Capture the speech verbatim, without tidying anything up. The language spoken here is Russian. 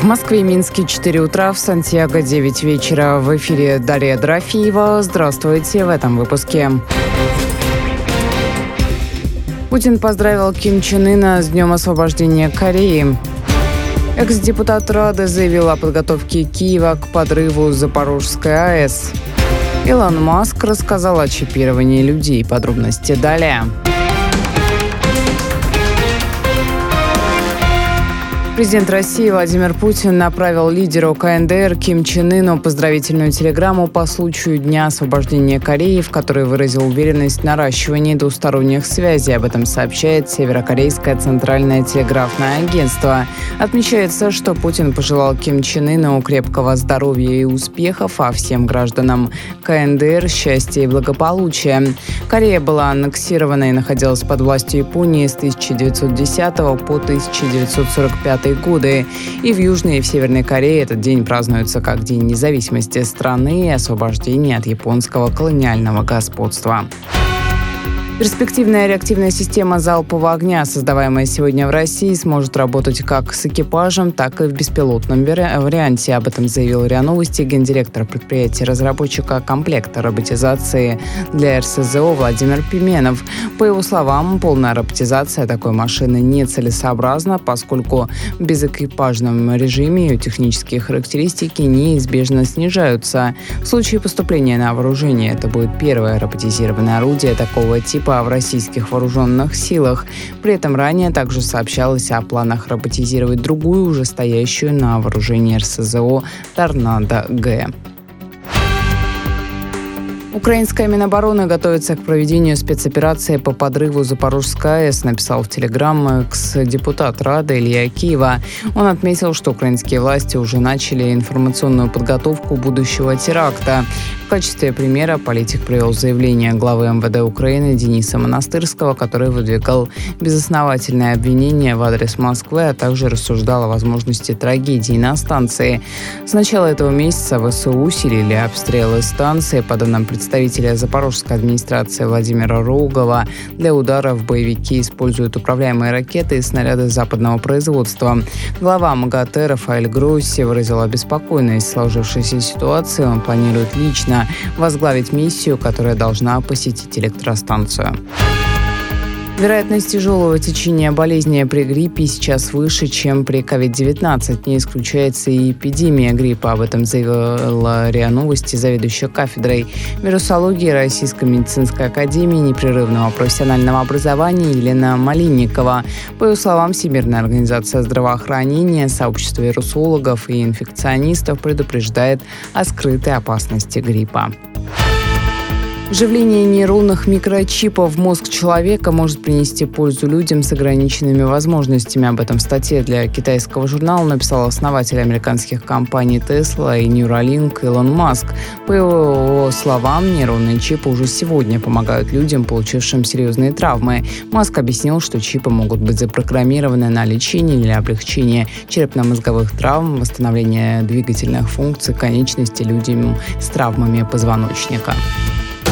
В Москве и Минске четыре утра, в Сантьяго девять вечера. В эфире Дарья Дорофеева. Здравствуйте в этом выпуске. Путин поздравил Ким Чен Ына с Днем освобождения Кореи. Экс-депутат Рады заявил о подготовке Киева к подрыву Запорожской АЭС. Илон Маск рассказал о чипировании людей. Подробности далее. Президент России Владимир Путин направил лидеру ка эн дэ эр Ким Чен Ыну поздравительную телеграмму по случаю Дня освобождения Кореи, в которой выразил уверенность в наращивании двусторонних связей. Об этом сообщает Северокорейское центральное телеграфное агентство. Отмечается, что Путин пожелал Ким Чен Ыну крепкого здоровья и успехов, а всем гражданам ка эн дэ эр счастья и благополучия. Корея была аннексирована и находилась под властью Японии с тысяча девятьсот десятого по тысяча девятьсот сорок пятый годы. И в Южной, и в Северной Корее этот день празднуется как День независимости страны и освобождения от японского колониального господства. Перспективная реактивная система залпового огня, создаваемая сегодня в России, сможет работать как с экипажем, так и в беспилотном варианте. Об этом заявил РИА Новости гендиректор предприятия-разработчика комплекта роботизации для эр эс зэ о Владимир Пименов. По его словам, полная роботизация такой машины нецелесообразна, поскольку в безэкипажном режиме ее технические характеристики неизбежно снижаются. В случае поступления на вооружение это будет первое роботизированное орудие такого типа в российских вооруженных силах. При этом ранее также сообщалось о планах роботизировать другую, уже стоящую на вооружении эр эс зэ о «Торнадо-Г». Украинская Минобороны готовится к проведению спецоперации по подрыву Запорожской АЭС, написал в Телеграм экс-депутат Рады Илья Киева. Он отметил, что украинские власти уже начали информационную подготовку будущего теракта. В качестве примера политик привел заявление главы эм вэ дэ Украины Дениса Монастырского, который выдвигал безосновательные обвинения в адрес Москвы, а также рассуждал о возможности трагедии на станции. С начала этого месяца вэ эс у усилили обстрелы станции. По данным представителя Запорожской администрации Владимира Рогова, для ударов боевики используют управляемые ракеты и снаряды западного производства. Глава эм гэ тэ Рафаэль Гросси выразил обеспокоенность сложившейся ситуации. Он планирует лично возглавить миссию, которая должна посетить электростанцию. Вероятность тяжелого течения болезни при гриппе сейчас выше, чем при ковид девятнадцать. Не исключается и эпидемия гриппа. Об этом заявила РИА Новости заведующая кафедрой вирусологии Российской медицинской академии непрерывного профессионального образования Елена Малинникова. По ее словам, Всемирная организация здравоохранения, сообщество вирусологов и инфекционистов предупреждает о скрытой опасности гриппа. Вживление нейронных микрочипов в мозг человека может принести пользу людям с ограниченными возможностями. Об этом в статье для китайского журнала написал основатель американских компаний Tesla и Neuralink Илон Маск. По его словам, нейронные чипы уже сегодня помогают людям, получившим серьезные травмы. Маск объяснил, что чипы могут быть запрограммированы на лечение или облегчение черепно-мозговых травм, восстановление двигательных функций конечностей людям с травмами позвоночника.